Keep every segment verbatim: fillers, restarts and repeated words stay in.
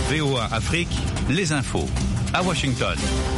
V O A Afrique, les infos. À Washington.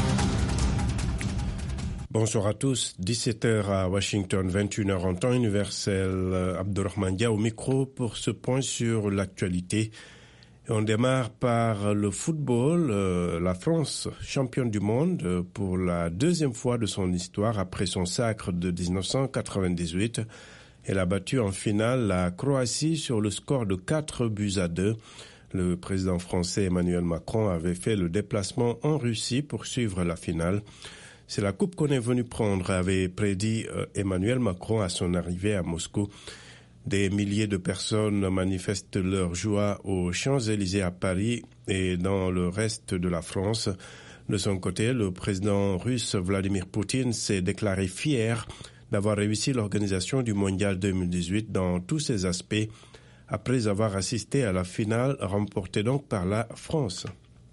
Bonsoir à tous. dix-sept heures à Washington, vingt et une heures en temps universel. Abdurrahman Dia au micro pour ce point sur l'actualité. Et on démarre par le football. Euh, la France, championne du monde euh, pour la deuxième fois de son histoire après son sacre de dix-neuf cent quatre-vingt-dix-huit. Elle a battu en finale la Croatie sur le score de quatre buts à deux. Le président français Emmanuel Macron avait fait le déplacement en Russie pour suivre la finale. C'est la coupe qu'on est venu prendre, avait prédit euh, Emmanuel Macron à son arrivée à Moscou. Des milliers de personnes manifestent leur joie aux Champs-Élysées à Paris et dans le reste de la France. De son côté, le président russe Vladimir Poutine s'est déclaré fier d'avoir réussi l'organisation du Mondial deux mille dix-huit dans tous ses aspects, après avoir assisté à la finale remportée donc par la France.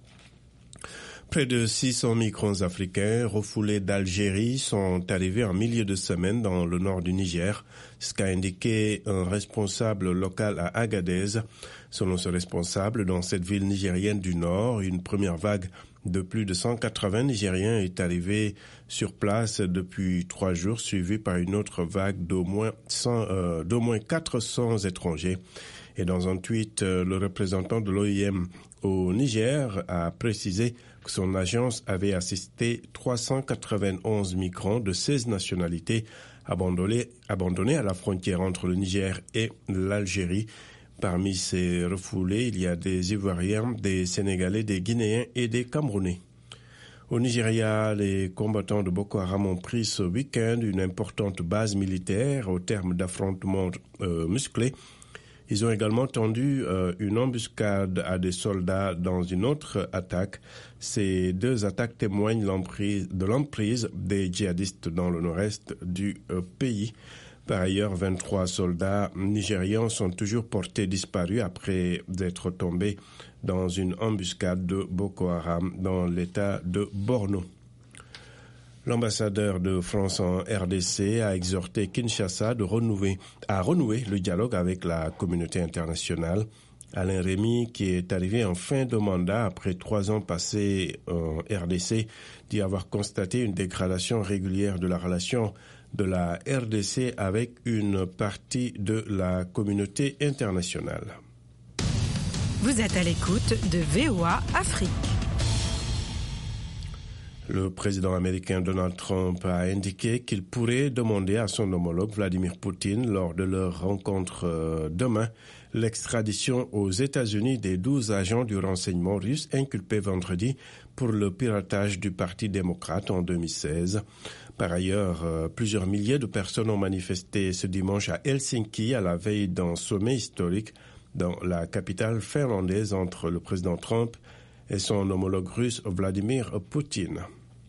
Près de six cents migrants africains refoulés d'Algérie sont arrivés en milieu de semaine dans le nord du Niger, ce qu'a indiqué un responsable local à Agadez. Selon ce responsable, dans cette ville nigérienne du nord, une première vague de plus de cent quatre-vingts Nigériens est arrivée sur place depuis trois jours, suivie par une autre vague d'au moins, cent, euh, d'au moins quatre cents étrangers. Et dans un tweet, euh, le représentant de l'O I M au Niger a précisé que son agence avait assisté trois cent quatre-vingt-onze migrants de seize nationalités abandonnés, abandonnés à la frontière entre le Niger et l'Algérie. Parmi ces refoulés, il y a des Ivoiriens, des Sénégalais, des Guinéens et des Camerounais. Au Nigeria, les combattants de Boko Haram ont pris ce week-end une importante base militaire au terme d'affrontements euh, musclés. Ils ont également tendu euh, une embuscade à des soldats dans une autre attaque. Ces deux attaques témoignent l'emprise, de l'emprise des djihadistes dans le nord-est du euh, pays. Par ailleurs, vingt-trois soldats nigérians sont toujours portés disparus après être tombés dans une embuscade de Boko Haram dans l'état de Borno. L'ambassadeur de France en R D C a exhorté Kinshasa de renouer, à renouer le dialogue avec la communauté internationale. Alain Rémy, qui est arrivé en fin de mandat après trois ans passés en R D C, dit avoir constaté une dégradation régulière de la relation de la R D C avec une partie de la communauté internationale. Vous êtes à l'écoute de V O A Afrique. Le président américain Donald Trump a indiqué qu'il pourrait demander à son homologue Vladimir Poutine, lors de leur rencontre demain, l'extradition aux États-Unis des douze agents du renseignement russe inculpés vendredi pour le piratage du Parti démocrate en deux mille seize. Par ailleurs, plusieurs milliers de personnes ont manifesté ce dimanche à Helsinki à la veille d'un sommet historique dans la capitale finlandaise entre le président Trump et son homologue russe Vladimir Poutine.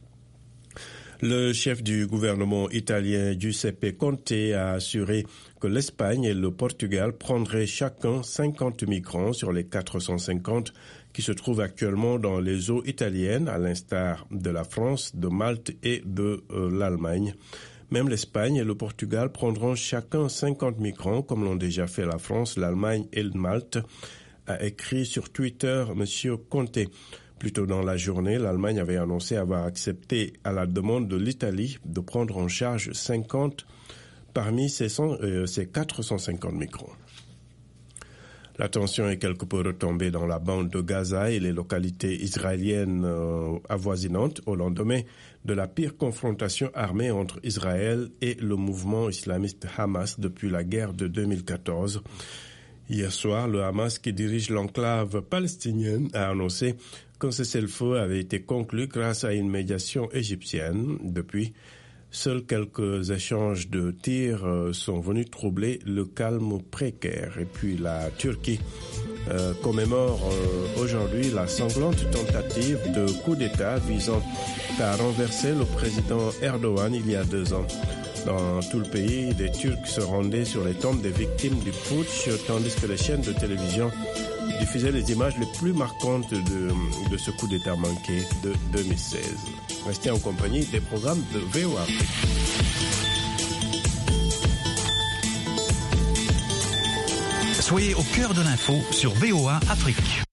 Le chef du gouvernement italien Giuseppe Conte a assuré que l'Espagne et le Portugal prendraient chacun cinquante migrants sur les quatre cent cinquante qui se trouvent actuellement dans les eaux italiennes, à l'instar de la France, de Malte et de euh, l'Allemagne. Même l'Espagne et le Portugal prendront chacun cinquante migrants, comme l'ont déjà fait la France, l'Allemagne et Malte, a écrit sur Twitter M. Conte. Plus tôt dans la journée, l'Allemagne avait annoncé avoir accepté à la demande de l'Italie de prendre en charge cinquante parmi ces, cent, euh, ces quatre cent cinquante migrants. La tension est quelque peu retombée dans la bande de Gaza et les localités israéliennes euh, avoisinantes au lendemain de la pire confrontation armée entre Israël et le mouvement islamiste Hamas depuis la guerre de deux mille quatorze. Hier soir, le Hamas, qui dirige l'enclave palestinienne, a annoncé qu'un cessez-le-feu avait été conclu grâce à une médiation égyptienne. Depuis, seuls quelques échanges de tirs sont venus troubler le calme précaire. Et puis la Turquie euh, commémore euh, aujourd'hui la sanglante tentative de coup d'État visant à renverser le président Erdogan il y a deux ans. Dans tout le pays, des Turcs se rendaient sur les tombes des victimes du putsch, tandis que les chaînes de télévision diffusaient les images les plus marquantes de, de ce coup d'État manqué de deux mille seize. Restez en compagnie des programmes de V O A Afrique. Soyez au cœur de l'info sur V O A Afrique.